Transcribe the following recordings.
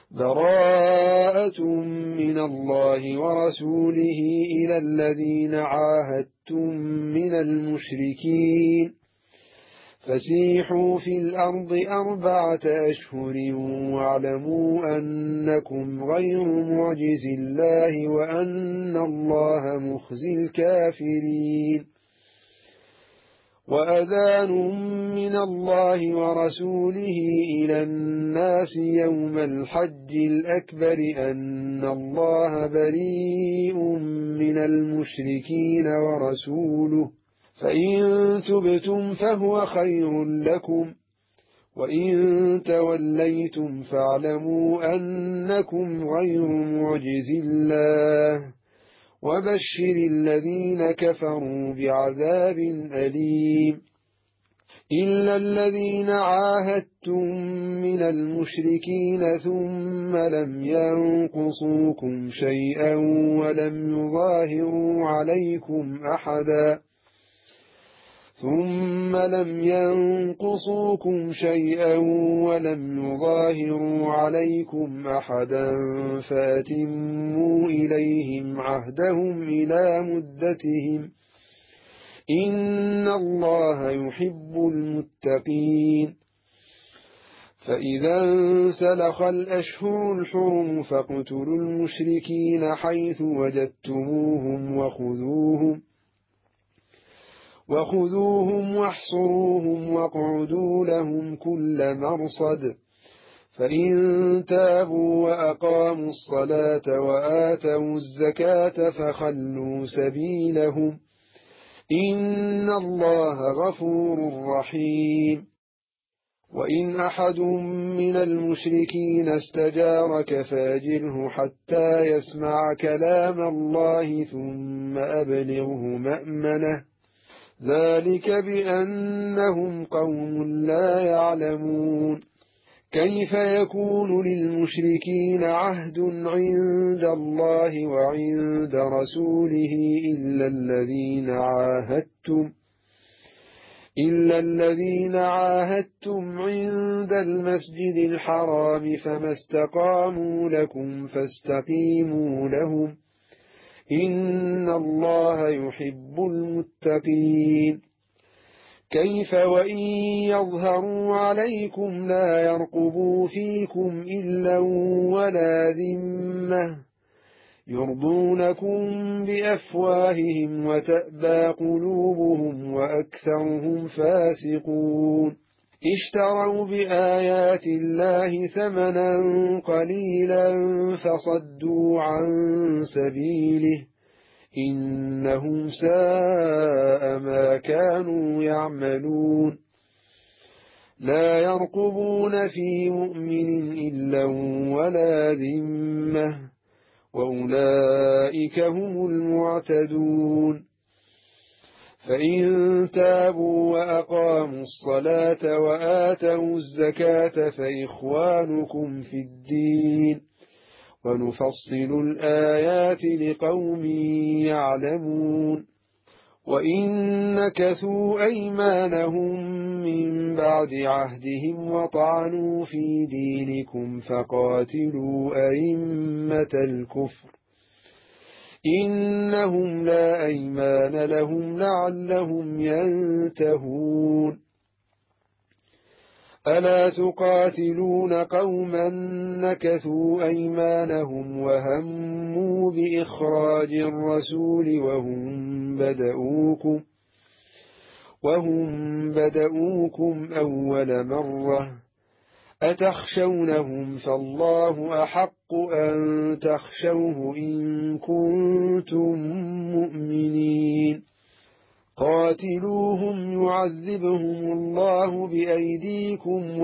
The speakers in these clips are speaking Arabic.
براءة من الله ورسوله إلى الذين عاهدتم من المشركين فسيحوا في الأرض 4 أشهر واعلموا أنكم غير معجز الله وأن الله مخزي الكافرين وأذان من الله ورسوله إلى الناس يوم الحج الأكبر أن الله بريء من المشركين ورسوله فإن تبتم فهو خير لكم وإن توليتم فاعلموا أنكم غير معجز الله وبشر الذين كفروا بعذاب أليم إلا الذين عاهدتم من المشركين ثم لم ينقصوكم شيئا ولم يظاهروا عليكم أحدا فأتموا إليهم عهدهم إلى مدتهم إن الله يحب المتقين فإذا انسلخ الأشهر الحرم فاقتلوا المشركين حيث وجدتموهم وخذوهم واحصروهم واقعدوا لهم كل مرصد فإن تابوا وأقاموا الصلاة وآتوا الزكاة فخلوا سبيلهم إن الله غفور رحيم وإن أحد من المشركين استجارك فاجره حتى يسمع كلام الله ثم أبلغه مأمنه ذلك بأنهم قوم لا يعلمون كيف يكون للمشركين عهد عند الله وعند رسوله إلا الذين عاهدتم عند المسجد الحرام فما استقاموا لكم فاستقيموا لهم إن الله يحب المتقين كيف وإن يظهروا عليكم لا يرقبوا فيكم إلا ولا ذمة يرضونكم بأفواههم وتأبى قلوبهم وأكثرهم فاسقون اشتروا بآيات الله ثمنا قليلا فصدوا عن سبيله إنهم ساء ما كانوا يعملون لا يرقبون في مؤمن إلا ولا ذمة وأولئك هم المعتدون فإن تابوا وأقاموا الصلاة وآتوا الزكاة فإخوانكم في الدين ونفصل الآيات لقوم يعلمون وإن نكثوا أيمانهم من بعد عهدهم وطعنوا في دينكم فقاتلوا أئمة الكفر إنهم لا أيمان لهم لعلهم ينتهون ألا تقاتلون قوما نكثوا أيمانهم وهموا بإخراج الرسول وهم بدؤوكم أول مرة أتخشونهم فالله أحق أن تخشوه إن كنتم مؤمنين قاتلوهم يعذبهم الله بأيديكم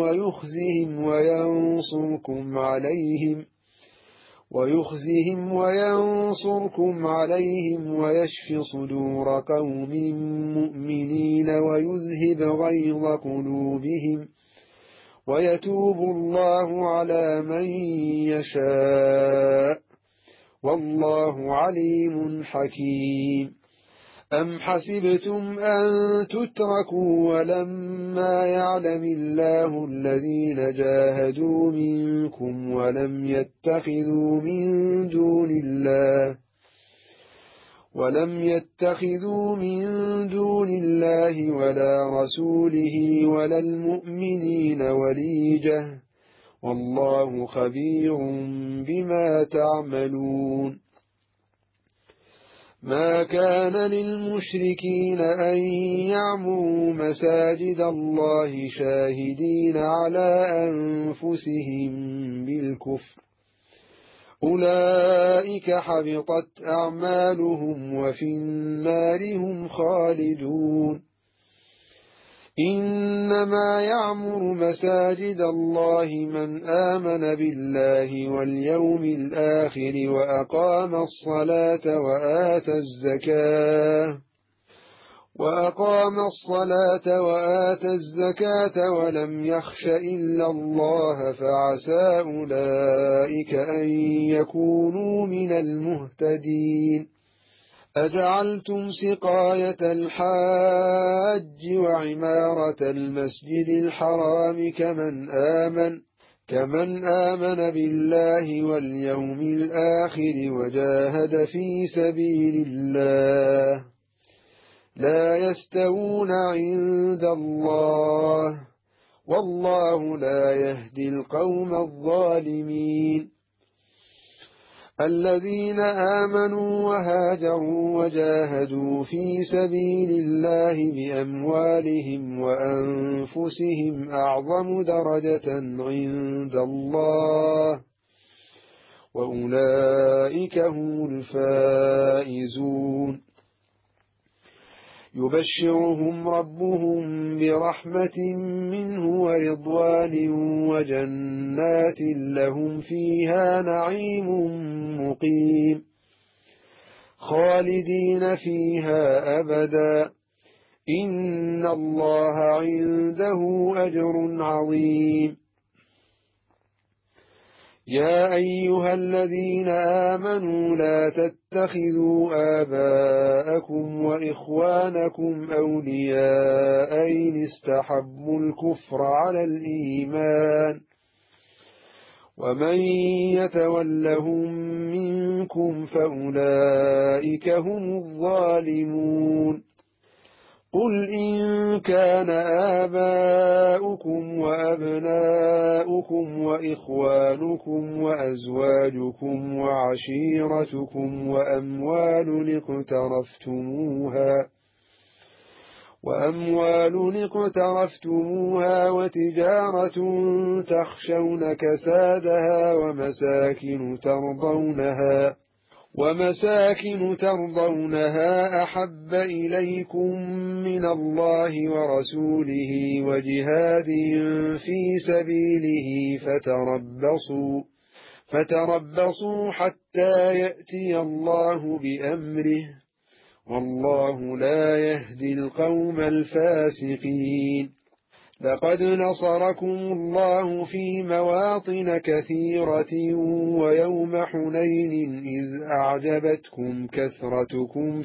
ويخزهم عليهم ويشف صدور قوم مؤمنين ويذهب غيظ قلوبهم ويتوب الله على من يشاء والله عليم حكيم أم حسبتم أن تتركوا ولما يعلم الله الذين جاهدوا منكم ولم يتخذوا من دون الله ولا رسوله ولا المؤمنين وليجة والله خبير بما تعملون ما كان للمشركين أن يعمروا مساجد الله شاهدين على أنفسهم بالكفر أولئك حبطت أعمالهم وفي النار هم خالدون إنما يعمر مساجد الله من آمن بالله واليوم الآخر وأقام الصلاة وآتى الزكاة ولم يخش إلا الله فعسى أولئك أن يكونوا من المهتدين أجعلتم سقاية الحاج وعمارة المسجد الحرام كمن آمن بالله واليوم الآخر وجاهد في سبيل الله لا يستوون عند الله والله لا يهدي القوم الظالمين الذين آمنوا وهاجروا وجاهدوا في سبيل الله بأموالهم وأنفسهم أعظم درجة عند الله وأولئك هم الفائزون يبشرهم ربهم برحمة منه ورضوان وجنات لهم فيها نعيم مقيم خالدين فيها أبدا إن الله عنده أجر عظيم يا أيها الذين آمنوا لا تتخذوا آباءكم وإخوانكم أولياء إن استحبوا الكفر على الإيمان ومن يتولهم منكم فأولئك هم الظالمون قل إن كان آباؤكم وأبناؤكم وإخوانكم وأزواجكم وعشيرتكم وأموال اقترفتموها وتجارة تخشون كسادها ومساكن ترضونها أحب إليكم من الله ورسوله وجهاد في سبيله فتربصوا حتى يأتي الله بأمره والله لا يهدي القوم الفاسقين لقد نصركم الله في مواطن كثيرة ويوم حنين إذ أعجبتكم كثرتكم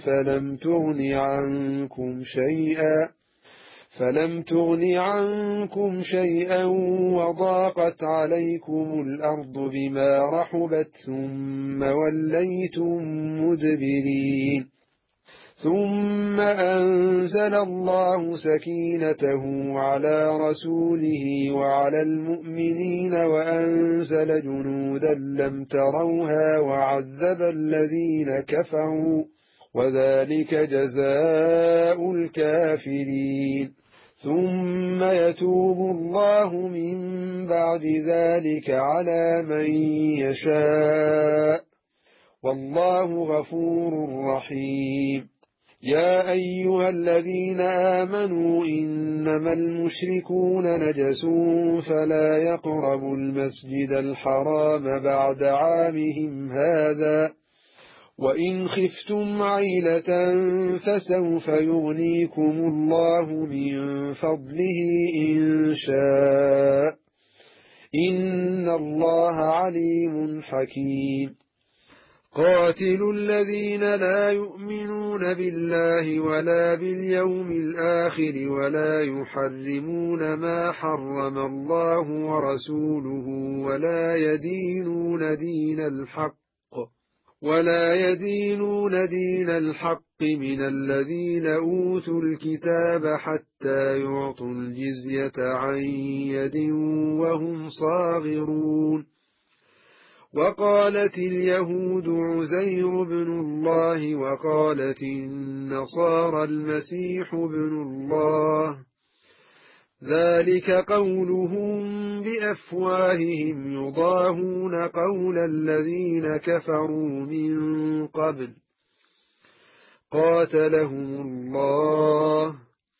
فلم تغن عنكم شيئا وضاقت عليكم الأرض بما رحبت ثم وليتم مدبرين ثم أنزل الله سكينته على رسوله وعلى المؤمنين وأنزل جنودا لم تروها وعذب الذين كفروا وذلك جزاء الكافرين ثم يتوب الله من بعد ذلك على من يشاء والله غفور رحيم يا أيها الذين آمنوا إنما المشركون نجس فلا يقربوا المسجد الحرام بعد عامهم هذا وإن خفتم عيلة فسوف يغنيكم الله من فضله إن شاء إن الله عليم حكيم قاتلوا الذين لا يؤمنون بالله ولا باليوم الآخر ولا يحرمون ما حرم الله ورسوله ولا يدينون دين الحق من الذين أوتوا الكتاب حتى يعطوا الجزية عن يد وهم صاغرون. وقالت اليهود عزير بن الله وقالت النصارى المسيح بن الله، ذلك قولهم بأفواههم يضاهون قول الذين كفروا من قبل قاتلهم الله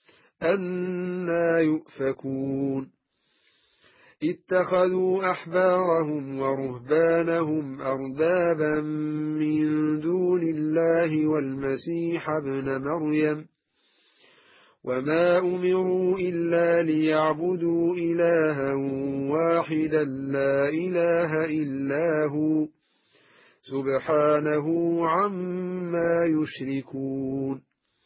أنى يؤفكون. اتخذوا أحبارهم ورهبانهم أربابا من دون الله والمسيح ابن مريم وما أمروا إلا ليعبدوا إلها واحدا لا إله إلا هو سبحانه عما يشركون.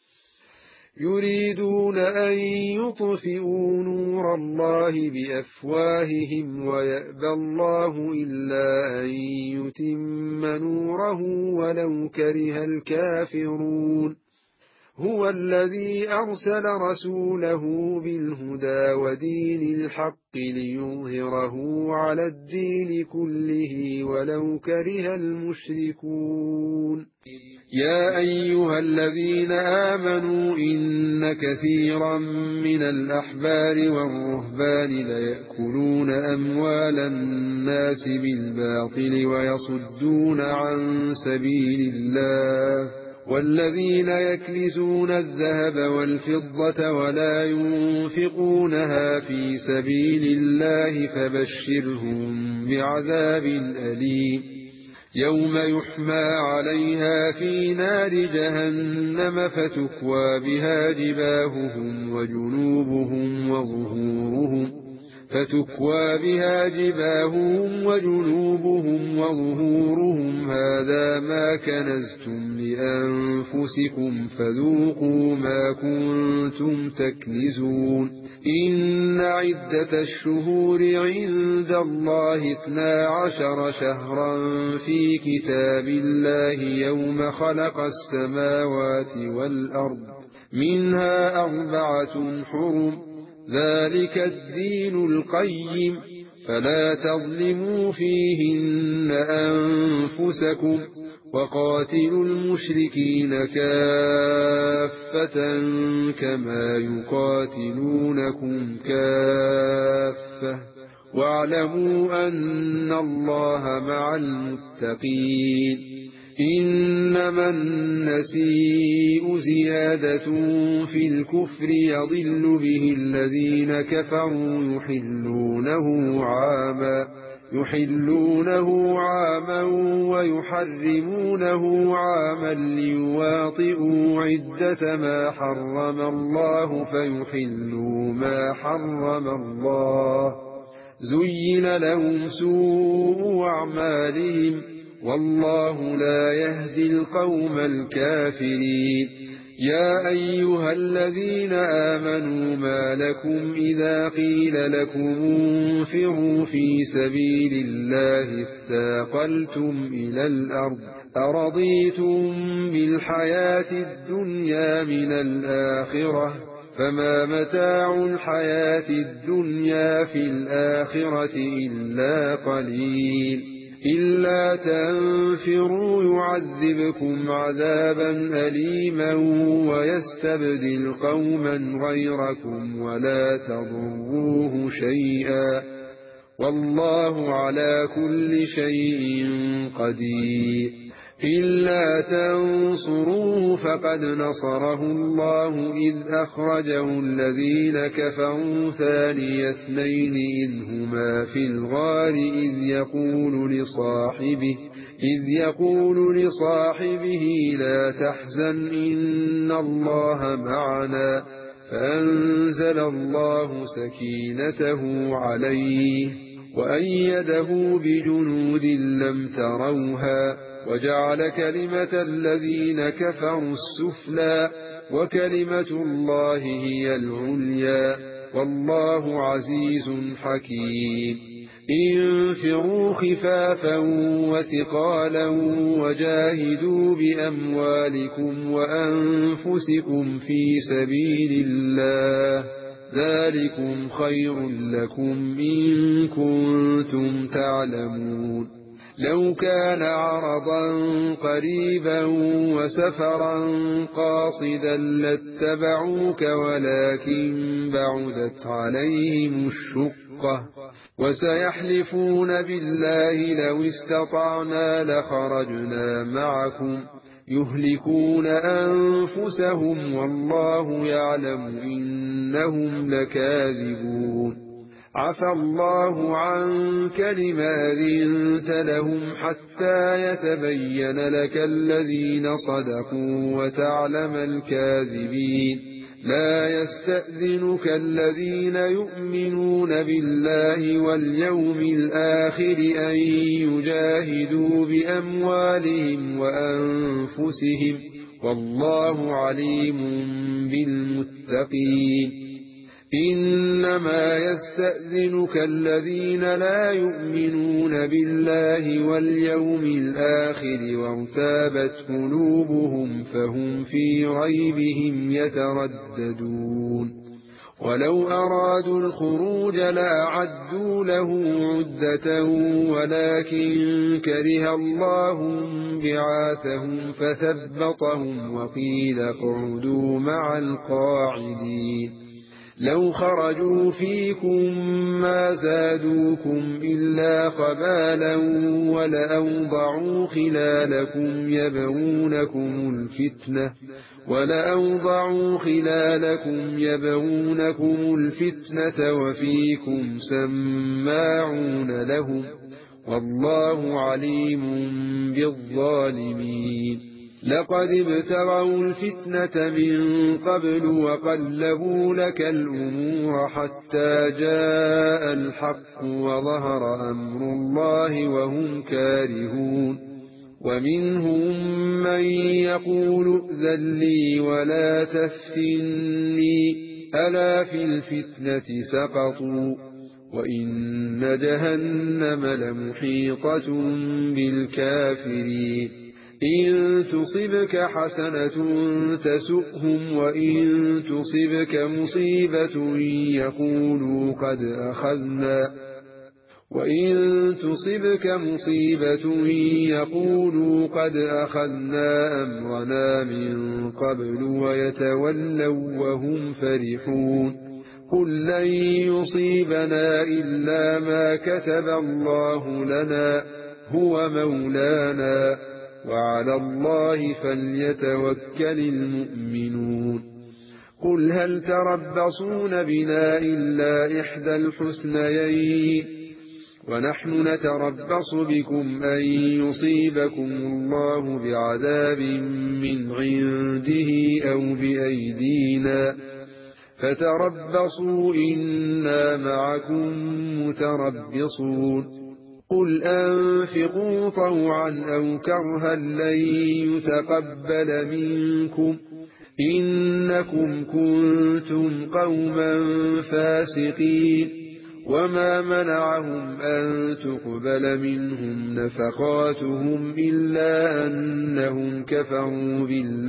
يريدون أن يطفئوا نور الله بأفواههم ويأبى الله إلا أن يتم نوره ولو كره الكافرون. هو الذي أرسل رسوله بالهدى ودين الحق ليظهره على الدين كله ولو كره المشركون. يا أيها الذين آمنوا إن كثيرا من الأحبار والرهبان ليأكلون أموال الناس بالباطل ويصدون عن سبيل الله، والذين يكنزون الذهب والفضة ولا ينفقونها في سبيل الله فبشرهم بعذاب أليم يوم يحمى عليها في نار جهنم فتكوى بها جباههم وجنوبهم وظهورهم هذا ما كنزتم لأنفسكم فذوقوا ما كنتم تكنزون. إن عدة الشهور عند الله 12 شهرا في كتاب الله يوم خلق السماوات والأرض منها 4 حرم ذلك الدين القيم فلا تظلموا فيهن أنفسكم وقاتلوا المشركين كافة كما يقاتلونكم كافة واعلموا أن الله مع المتقين. إنما النسيء زيادة في الكفر يضل به الذين كفروا يحلونه عاما ويحرمونه عاما ليواطئوا عدة ما حرم الله فيحلوا ما حرم الله. زين لهم سوء أعمالهم والله لا يهدي القوم الكافرين. يا أيها الذين آمنوا ما لكم إذا قيل لكم انفروا في سبيل الله اثاقلتم إلى الأرض أرضيتم بالحياة الدنيا من الآخرة فما متاع الحياة الدنيا في الآخرة إلا قليل. إلا تنفروا يعذبكم عذابا أليما ويستبدل قوما غيركم ولا تضروه شيئا والله على كل شيء قدير. إلا تنصروه فقد نصره الله إذ أخرجه الذين كفروا ثاني اثنين إذ هما في الغار إذ يقول لصاحبه لا تحزن إن الله معنا فأنزل الله سكينته عليه وأيده بجنود لم تروها وجعل كلمة الذين كفروا السفلى وكلمة الله هي العليا والله عزيز حكيم انفروا خفافا وثقالا وجاهدوا بأموالكم وأنفسكم في سبيل الله ذلكم خير لكم إن كنتم تعلمون لو كان عرضا قريبا وسفرا قاصدا لاتبعوك ولكن بعدت عليهم الشقة وسيحلفون بالله لو استطعنا لخرجنا معكم يهلكون أنفسهم والله يعلم إنهم لكاذبون عفى الله عنك لما أذنت لهم حتى يتبين لك الذين صدقوا وتعلم الكاذبين لا يستأذنك الذين يؤمنون بالله واليوم الآخر أن يجاهدوا بأموالهم وأنفسهم والله عليم بالمتقين إنما يستأذنك الذين لا يؤمنون بالله واليوم الآخر وارتابت قلوبهم فهم في ريبهم يترددون ولو أرادوا الخروج لأعدوا له عدة ولكن كره الله بعاثهم فثبطهم وقيل اقعدوا مع القاعدين لو خرجوا فيكم ما زادوكم إلا خبالا ولأوضعوا خلالكم يبغونكم الفتنة وفيكم سماعون لهم والله عليم بالظالمين لقد ابتغوا الفتنة من قبل وقلبوا لك الأمور حتى جاء الحق وظهر أمر الله وهم كارهون ومنهم من يقول ائذن لي ولا تفتني ألا في الفتنة سقطوا وإن جهنم لمحيطة بالكافرين إن تصبك حسنة تسؤهم وإن تصبك مصيبة يقولوا قد أخذنا أمرنا من قبل ويتولوا وهم فرحون قل لن يصيبنا إلا ما كتب الله لنا هو مولانا وعلى الله فليتوكل المؤمنون قل هل تربصون بنا إلا إحدى الحسنيين ونحن نتربص بكم أن يصيبكم الله بعذاب من عنده أو بأيدينا فتربصوا إنا معكم متربصون قل أنفقوا طوعا أو كرها لن يتقبل منكم إنكم كنتم قوما فاسقين وما منعهم أن تقبل منهم نفقاتهم إلا أنهم كفروا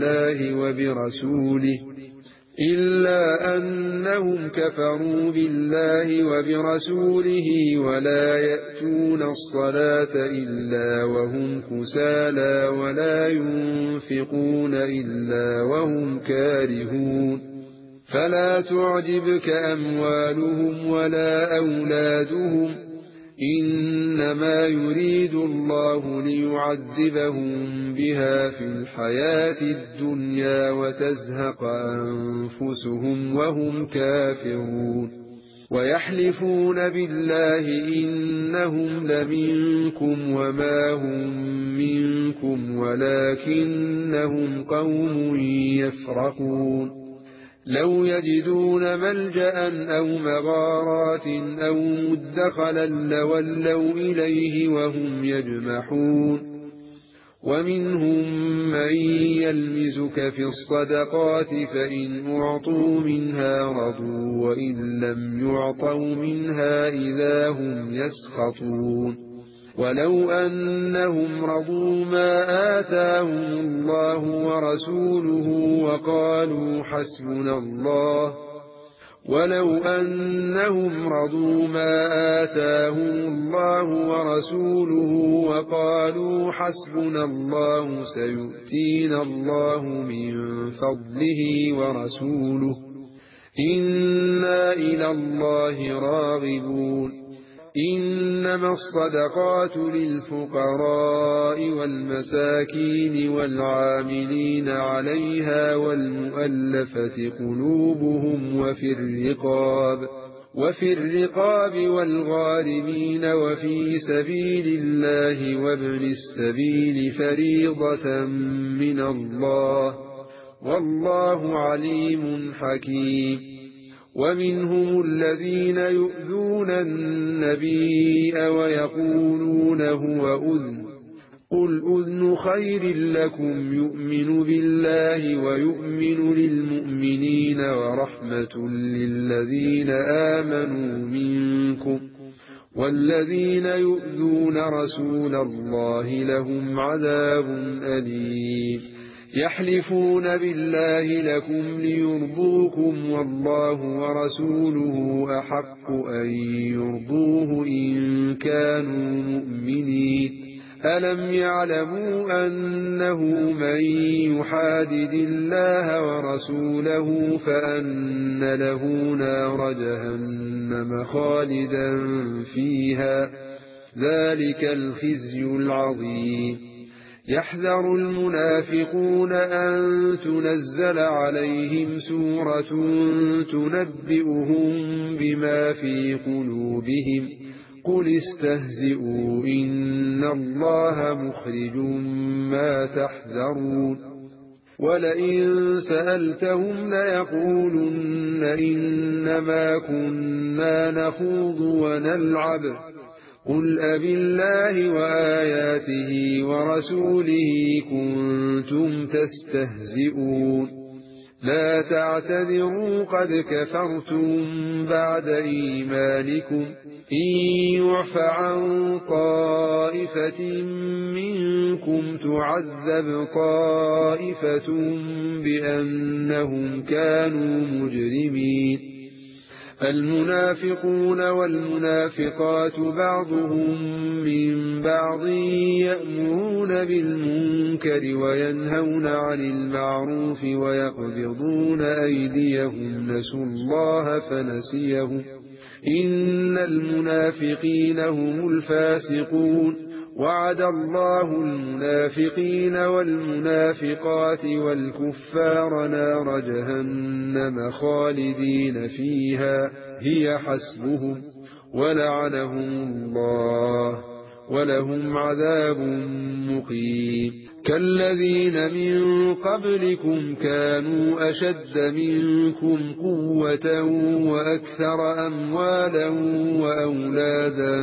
بالله وبرسوله ولا يأتون الصلاة إلا وهم كسالى ولا ينفقون إلا وهم كارهون فلا تعجبك أموالهم ولا أولادهم إنما يريد الله ليعذبهم بها في الحياة الدنيا وتزهق أنفسهم وهم كافرون ويحلفون بالله إنهم لمنكم وما هم منكم ولكنهم قوم يفرقون لو يجدون ملجأ أو مغارات أو مدخلا لولوا إليه وهم يجمحون ومنهم من يلمزك في الصدقات فإن أعطوا منها رضوا وإن لم يعطوا منها إذا هم يسخطون ولو أنهم رضوا ما آتاهم الله ورسوله وقالوا حسبنا الله ولو أنهم رضوا ما آتاهم الله ورسوله وقالوا حسبنا الله سيؤتينا الله من فضله ورسوله إنا إلى الله راغبون إنما الصدقات للفقراء والمساكين والعاملين عليها والمؤلفة قلوبهم وفي الرقاب والغارمين وفي سبيل الله وابن السبيل فريضة من الله والله عليم حكيم ومنهم الذين يؤذون النبي ويقولون هو أذن قل أذن خير لكم يؤمن بالله ويؤمن للمؤمنين ورحمة للذين آمنوا منكم والذين يؤذون رسول الله لهم عذاب أليم يحلفون بالله لكم ليرضوكم والله ورسوله أحق أن يرضوه إن كانوا مؤمنين ألم يعلموا أنه من يحادد الله ورسوله فأن له نار جهنم خالدا فيها ذلك الخزي العظيم يحذر المنافقون أن تنزل عليهم سورة تنبئهم بما في قلوبهم قل استهزئوا إن الله مخرج ما تحذرون ولئن سألتهم ليقولن إنما كنا نخوض ونلعب قل أبالله وآياته ورسوله كنتم تستهزئون لا تعتذروا قد كفرتم بعد إيمانكم إن يعف عن طائفة منكم تعذب طائفة بأنهم كانوا مجرمين المنافقون والمنافقات بعضهم من بعض يأمرون بالمنكر وينهون عن المعروف ويقبضون أيديهم نسوا الله فنسيهم إن المنافقين هم الفاسقون وعد الله المنافقين والمنافقات والكفار نار جهنم خالدين فيها هي حسبهم ولعنهم الله ولهم عذاب مقيم كالذين من قبلكم كانوا أشد منكم قوة وأكثر أموالا وأولادا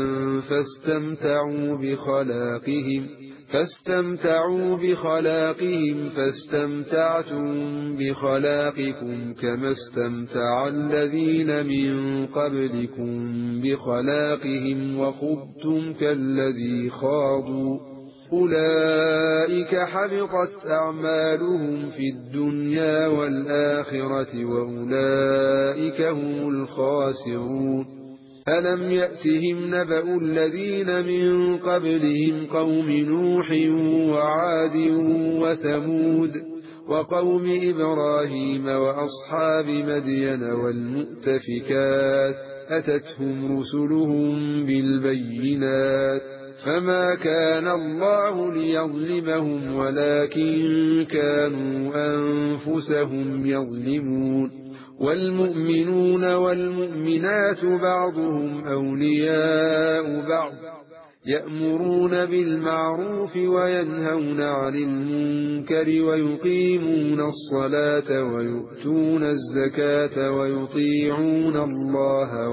فاستمتعوا بخلاقهم فاستمتعتم بخلاقكم كما استمتع الذين من قبلكم بخلاقهم وخضتم كالذي خاضوا أولئك حبطت أعمالهم في الدنيا والآخرة وأولئك هم الخاسرون ألم يأتهم نبأ الذين من قبلهم قوم نوح وعاد وثمود وقوم إبراهيم وأصحاب مدين والمؤتفكات أتتهم رسلهم بالبينات فما كان الله ليظلمهم ولكن كانوا أنفسهم يظلمون والمؤمنون والمؤمنات بعضهم أولياء بعض يأمرون بالمعروف وينهون عن المنكر ويقيمون الصلاة ويؤتون الزكاة ويطيعون الله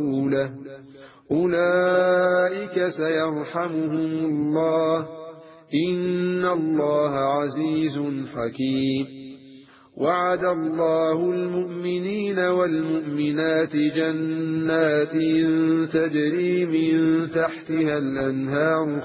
ورسوله أولئك سيرحمهم الله إن الله عزيز حكيم. وعد الله المؤمنين والمؤمنات جنات تجري من تحتها الأنهار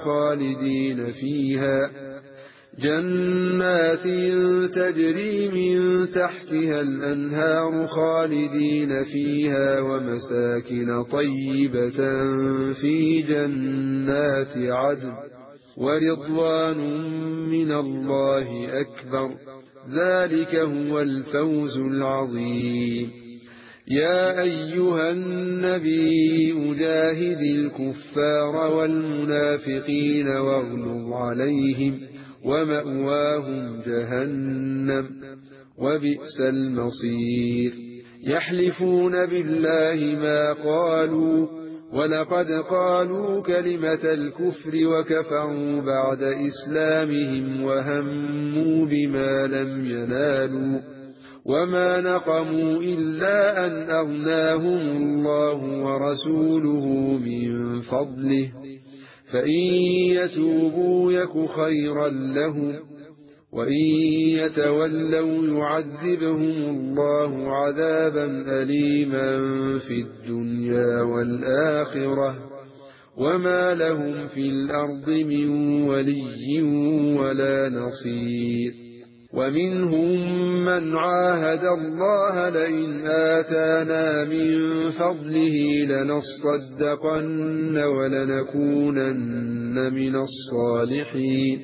خالدين فيها ومساكن طيبة في جنات عدن ورضوان من الله أكبر. ذلك هو الفوز العظيم. يا أيها النبي جاهد الكفار والمنافقين واغلظ عليهم ومأواهم جهنم وبئس المصير. يحلفون بالله ما قالوا ولقد قالوا كلمة الكفر وكفروا بعد إسلامهم وهموا بما لم ينالوا وما نقموا إلا أن أغناهم الله ورسوله من فضله فإن يتوبوا يك خيرا لهم وإن يتولوا يعذبهم الله عذابا أليما في الدنيا والآخرة وما لهم في الأرض من ولي ولا نصير. ومنهم من عاهد الله لئن آتانا من فضله لنصدقن ولنكونن من الصالحين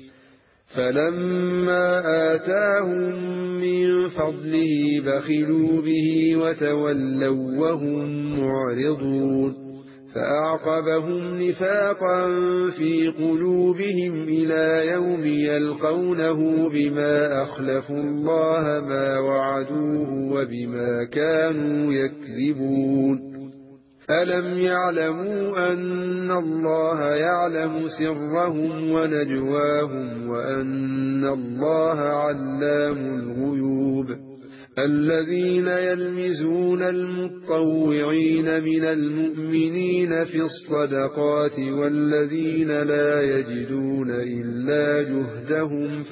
فلما آتاهم من فضله بخلوا به وتولوا وهم معرضون فأعقبهم نفاقا في قلوبهم إلى يوم يلقونه بما أخلفوا الله ما وعدوه وبما كانوا يكذبون. ألم يعلموا أن الله يعلم سرهم ونجواهم وأن الله علام الغيوب. الذين يلمزون المطوعين من المؤمنين في الصدقات والذين لا يجدون إلا جهدهم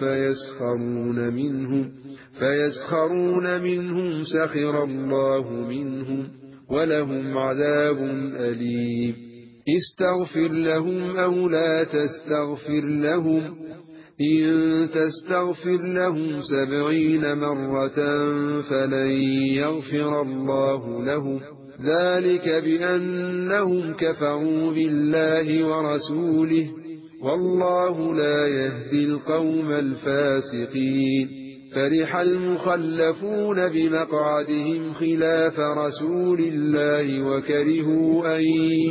فيسخرون منهم سخر الله منهم ولهم عذاب أليم. استغفر لهم أو لا تستغفر لهم إن تستغفر لهم 70 مرة فلن يغفر الله لهم ذلك بأنهم كفروا بالله ورسوله والله لا يهدي القوم الفاسقين. فرح المخلفون بمقعدهم خلاف رسول الله وكرهوا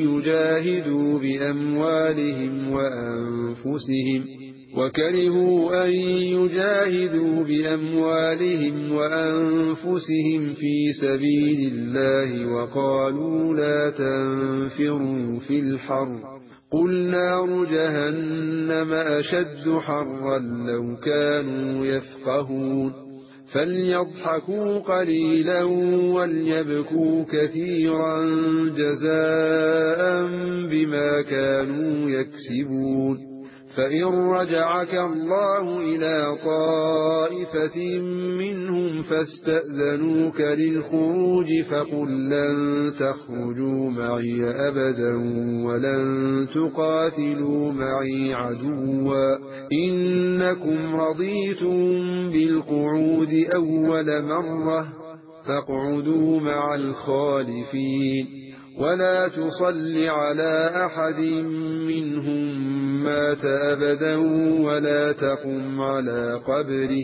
أن يجاهدوا بأموالهم وأنفسهم في سبيل الله وقالوا لا تنفروا في الحر قل نار جهنم أشد حرا لو كانوا يفقهون. فليضحكوا قليلا وليبكوا كثيرا جزاء بما كانوا يكسبون. فإن رجعك الله إلى طائفة منهم فاستأذنوك للخروج فقل لن تخرجوا معي أبدا ولن تقاتلوا معي عدوا إنكم رضيتم بالقعود أول مرة فاقعدوا مع الخالفين ولا تصل على أحد منهم مات أبدا ولا تقم على قبره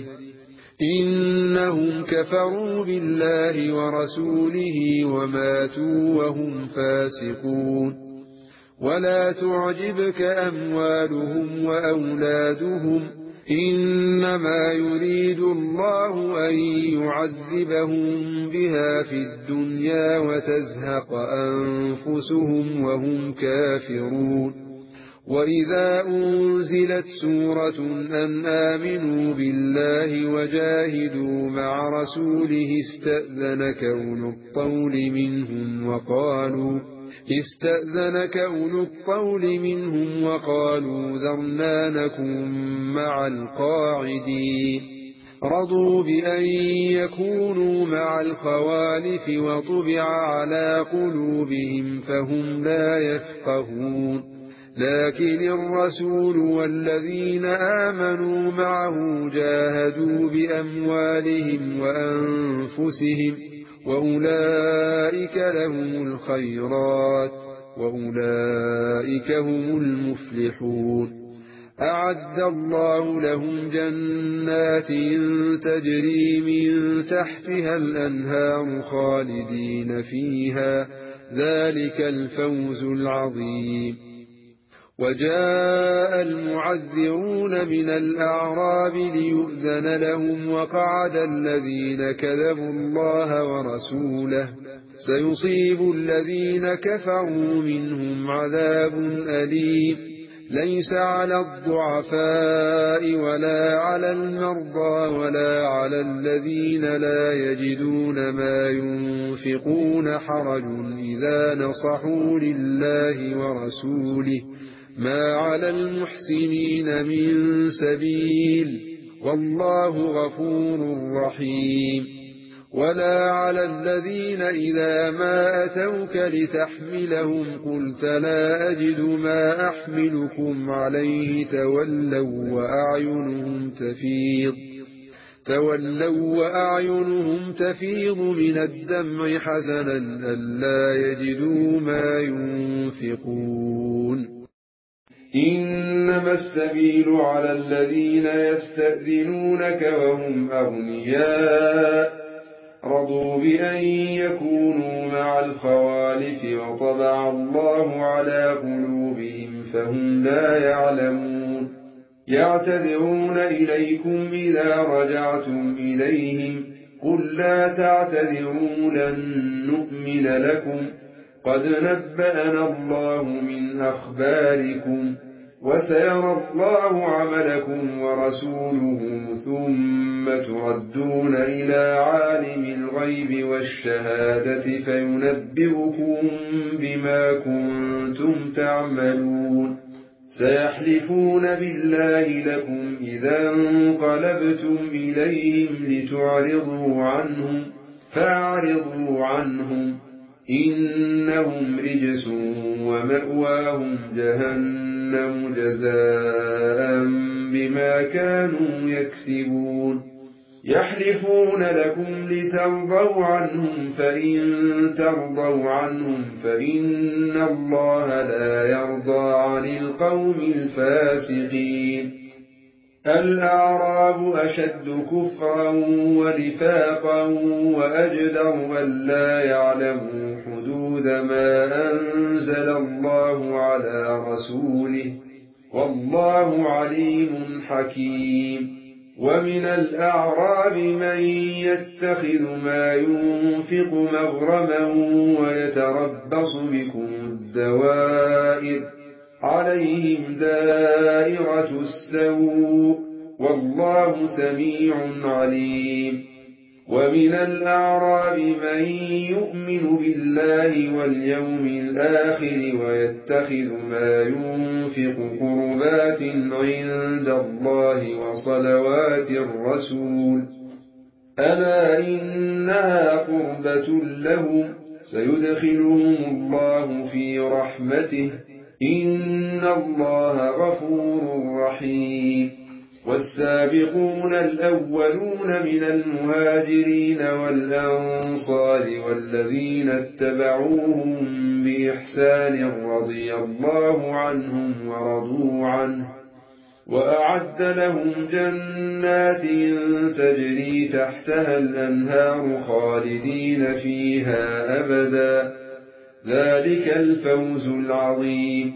إنهم كفروا بالله ورسوله وماتوا وهم فاسقون. ولا تعجبك أموالهم وأولادهم إنما يريد الله أن يعذبهم بها في الدنيا وتزهق أنفسهم وهم كافرون. وإذا أنزلت سورة أن آمنوا بالله وجاهدوا مع رسوله استأذنك أولو الطول منهم استأذنك أولو الطول منهم وقالوا ذرنا نكن مع القاعدين رضوا بأن يكونوا مع الخوالف وطبع على قلوبهم فهم لا يفقهون لكن الرسول والذين آمنوا معه جاهدوا بأموالهم وأنفسهم وأولئك لهم الخيرات وأولئك هم المفلحون أعد الله لهم جنات تجري من تحتها الأنهار خالدين فيها ذلك الفوز العظيم وجاء المعذرون من الأعراب ليؤذن لهم وقعد الذين كذبوا الله ورسوله سيصيب الذين كفروا منهم عذاب أليم ليس على الضعفاء ولا على المرضى ولا على الذين لا يجدون ما ينفقون حرج إذا نصحوا لله ورسوله ما على المحسنين من سبيل والله غفور رحيم ولا على الذين إذا ما أتوك لتحملهم قلت لا أجد ما أحملكم عليه تولوا وأعينهم تفيض من الدمع حزنا ألا يجدوا ما ينفقون إنما السبيل على الذين يستأذنونك وهم أغنياء رضوا بأن يكونوا مع الخوالف وطبع الله على قلوبهم فهم لا يعلمون يعتذرون إليكم إذا رجعتم إليهم قل لا تعتذروا لن نؤمن لكم قد نبأنا الله من أخباركم وسيرى الله عملكم ورسوله ثم تردون إلى عالم الغيب والشهادة فينبئكم بما كنتم تعملون سيحلفون بالله لكم إذا انقلبتم إليهم لتعرضوا عنهم فأعرضوا عنهم إنهم رجس ومأواهم جهنم جزاء بما كانوا يكسبون يحلفون لكم لترضوا عنهم فإن ترضوا عنهم فإن الله لا يرضى عن القوم الفاسقين الأعراب أشد كفرا ونفاقا وأجدر ألا يعلموا حدود ما أنزل الله على رسوله والله عليم حكيم ومن الأعراب من يتخذ ما ينفق مغرما ويتربص بكم الدوائر عليهم دائرة السوء والله سميع عليم ومن الأعراب من يؤمن بالله واليوم الآخر ويتخذ ما ينفق قربات عند الله وصلوات الرسول ألا إنها قربة لهم سيدخلهم الله في رحمته إن الله غفور رحيم والسابقون الأولون من المهاجرين والأنصار والذين اتبعوهم بإحسان رضي الله عنهم ورضوا عنه وأعد لهم جنات تجري تحتها الأنهار خالدين فيها أبدا ذلك الفوز العظيم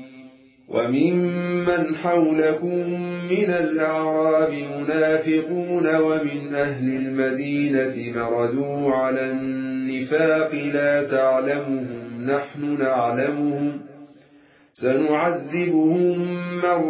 وممن حولكم من الأعراب منافقون ومن أهل المدينة مردوا على النفاق لا تعلمهم نحن نعلمهم سنعذبهم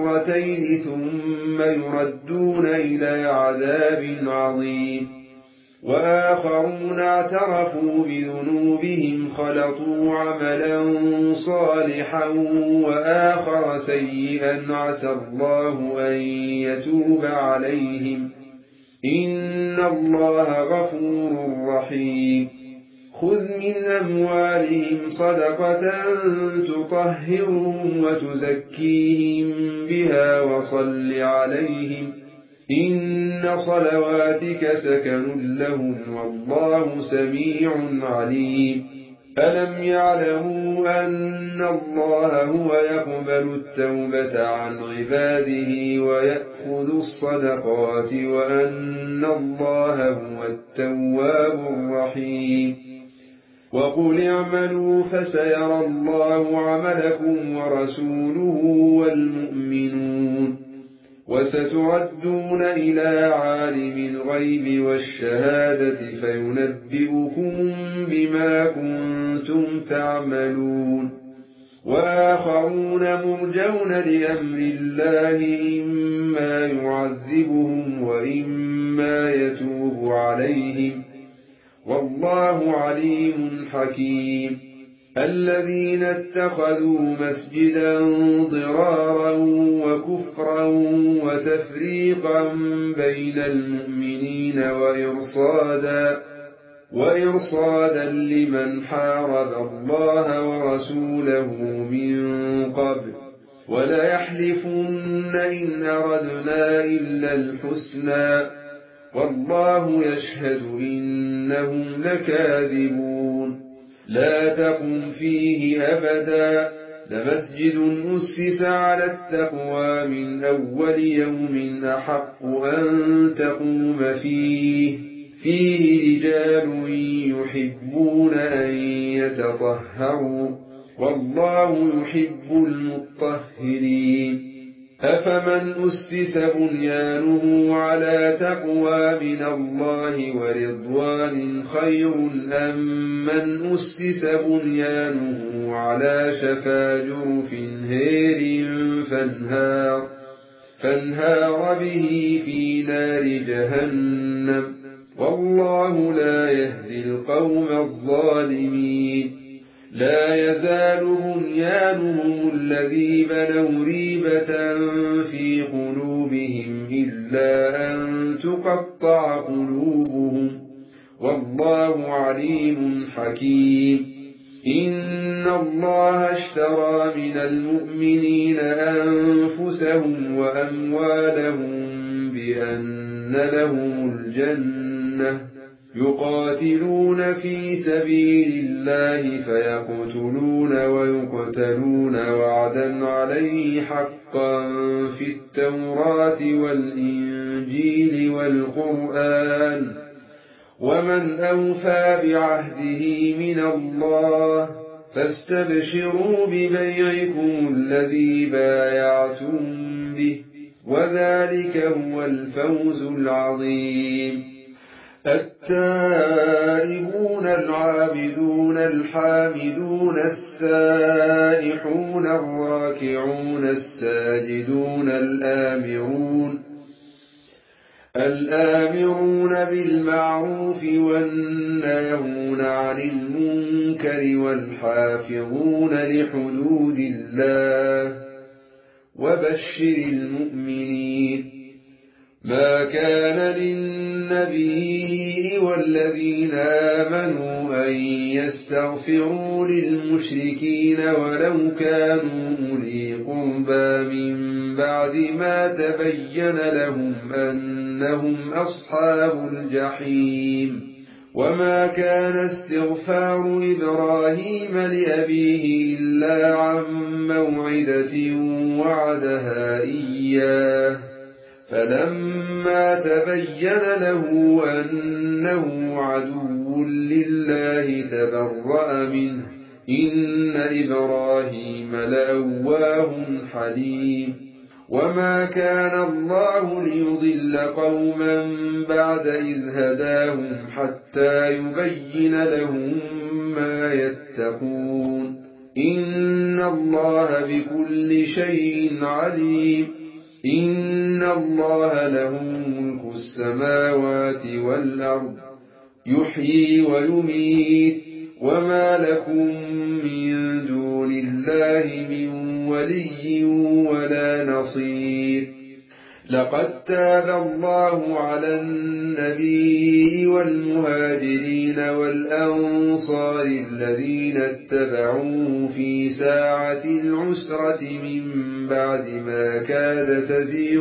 مرتين ثم يردون إلى عذاب عظيم وآخرون اعترفوا بذنوبهم خلطوا عملا صالحا وآخر سيئا عسى الله أن يتوب عليهم إن الله غفور رحيم خذ من أموالهم صدقة تطهرهم وتزكيهم بها وصل عليهم إن صلواتك سكن لهم والله سميع عليم ألم يعلموا أن الله هو يقبل التوبة عن عباده ويأخذ الصدقات وأن الله هو التواب الرحيم وقل اعملوا فسيرى الله عملكم ورسوله والمؤمنون وستردون إلى عالم الغيب والشهادة فينبئكم بما كنتم تعملون وآخرون مرجون لأمر الله إما يعذبهم وإما يتوب عليهم والله عليم حكيم الذين اتخذوا مسجدا ضرارا وكفرا وتفريقا بين المؤمنين وإرصادا لمن حارب الله ورسوله من قبل وليحلفن إن أردنا إلا الحسنى والله يشهد إنهم لكاذبون لا تقم فيه أبدا لمسجد أسس على التقوى من أول يوم أحق أن تقوم فيه رجال يحبون أن يتطهروا والله يحب المطهرين أفمن أسس بنيانه على تقوى من الله ورضوان خير أم من أسس بنيانه على شفا جرف هير فانهار به في نار جهنم والله لا يهدي القوم الظالمين لا يزال بنيانهم الذي بنوا ريبة في قلوبهم إلا أن تقطع قلوبهم والله عليم حكيم إن الله اشترى من المؤمنين أنفسهم وأموالهم بأن لهم الجنة يقاتلون في سبيل الله فيقتلون ويقتلون وعدا عليه حقا في التوراة والإنجيل والقرآن ومن أوفى بعهده من الله فاستبشروا ببيعكم الذي بايعتم به وذلك هو الفوز العظيم التائبون العابدون الحامدون السائحون الراكعون الساجدون الآمرون بالمعروف والناهون عن المنكر والحافظون لحدود الله وبشر المؤمنين ما كان للنبي والذين آمنوا أن يستغفروا للمشركين ولو كانوا أولي قربى من بعد ما تبين لهم أنهم أصحاب الجحيم وما كان استغفار إبراهيم لأبيه إلا عن موعدة وعدها إياه فلما تبين له أنه عدو لله تبرأ منه إن إبراهيم لأواه حليم وما كان الله ليضل قوما بعد إذ هداهم حتى يبين لهم ما يتقون إن الله بكل شيء عليم إن الله له ملك السماوات والأرض يحيي ويميت وما لكم من دون الله من ولي ولا نصير. لقد تاب الله على النبي والمهاجرين والأنصار الذين اتبعوه في ساعة العسرة من بعد ما كاد تزيغ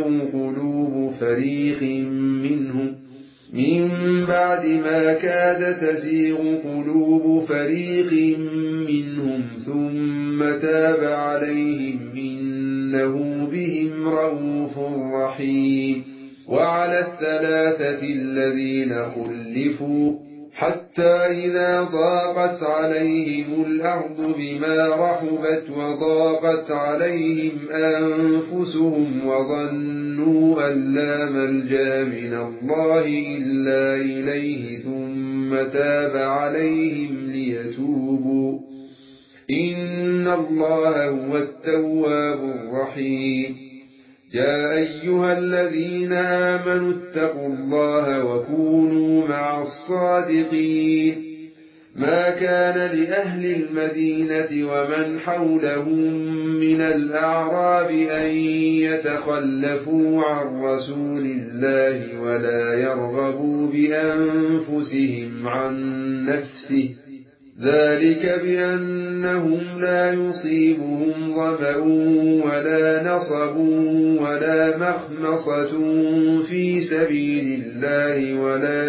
قلوب فريق منهم ثم تاب عليهم إنه بهم رءوف رحيم. وعلى الثلاثة الذين خلفوا حتى إذا ضاقت عليهم الأرض بما رحبت وضاقت عليهم أنفسهم وظنوا أن لا ملجأ من الله إلا إليه ثم تاب عليهم ليتوبوا إن الله هو التواب الرحيم. يا أيها الذين آمنوا اتقوا الله وكونوا مع الصادقين. ما كان لأهل المدينة ومن حولهم من الأعراب أن يتخلفوا عن رسول الله ولا يرغبوا بأنفسهم عن نفسه ذلك بأنهم لا يصيبهم ظمأ ولا نصب ولا مخمصة في سبيل الله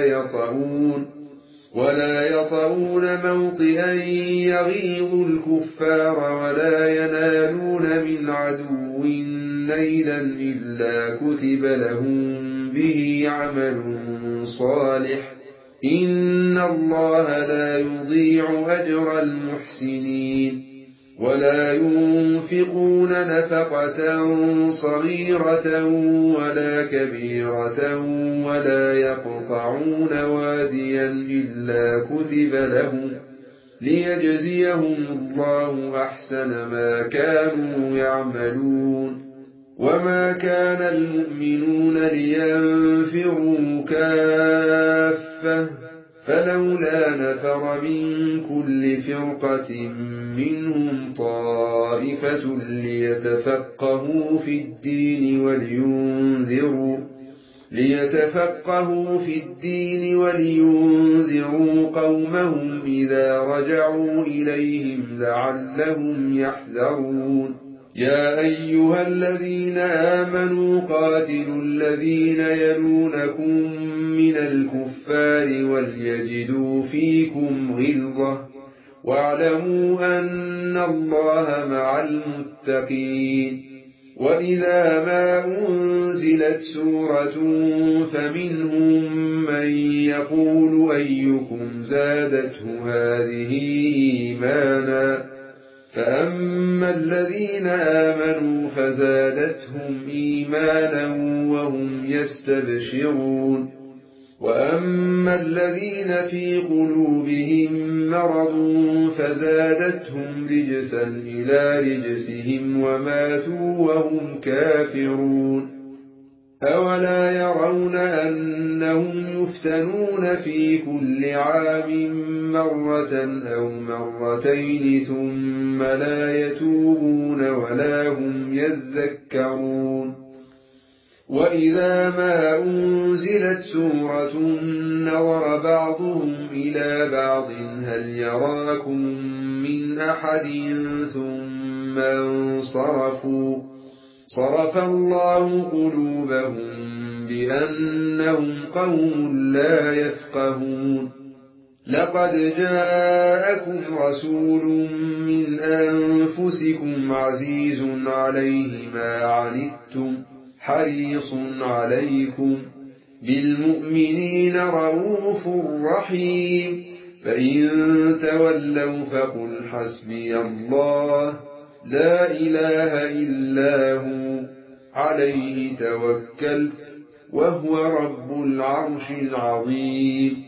ولا يطؤون موطئا يغيظ الكفار ولا ينالون من عدو نيلا إلا كتب لهم به عمل صالح إن الله لا يضيع أجر المحسنين. ولا ينفقون نفقة صغيرة ولا كبيرة ولا يقطعون واديا إلا كتب لهم ليجزيهم الله أحسن ما كانوا يعملون. وما كان المؤمنون لينفروا كافة فلولا نفر من كل فرقة منهم طائفة ليتفقهوا في الدين ولينذروا قومهم إذا رجعوا إليهم لعلهم يحذرون. يا أيها الذين آمنوا قاتلوا الذين يلونكم من الكفار وليجدوا فيكم غلظة واعلموا أن الله مع المتقين. وإذا ما أنزلت سورة فمنهم من يقول أيكم زادته هذه إيمانا فأما الذين آمنوا فزادتهم إيمانا وهم يستبشرون. وأما الذين في قلوبهم مرض فزادتهم رجسا إلى رجسهم وماتوا وهم كافرون. أولا يرون أنهم يفتنون في كل عام مرة أو مرتين ثم لا يتوبون ولا هم يذكرون. وإذا ما أنزلت سورة نظر بعضهم إلى بعض هل يراكم من أحد ثم انصرفوا صرف الله قلوبهم بأنهم قوم لا يفقهون. لقد جاءكم رسول من أنفسكم عزيز عليه ما عنتم حريص عليكم بالمؤمنين رؤوف رحيم. فإن تولوا فقل حسبي الله لا إله إلا هو عليه توكلت وهو رب العرش العظيم.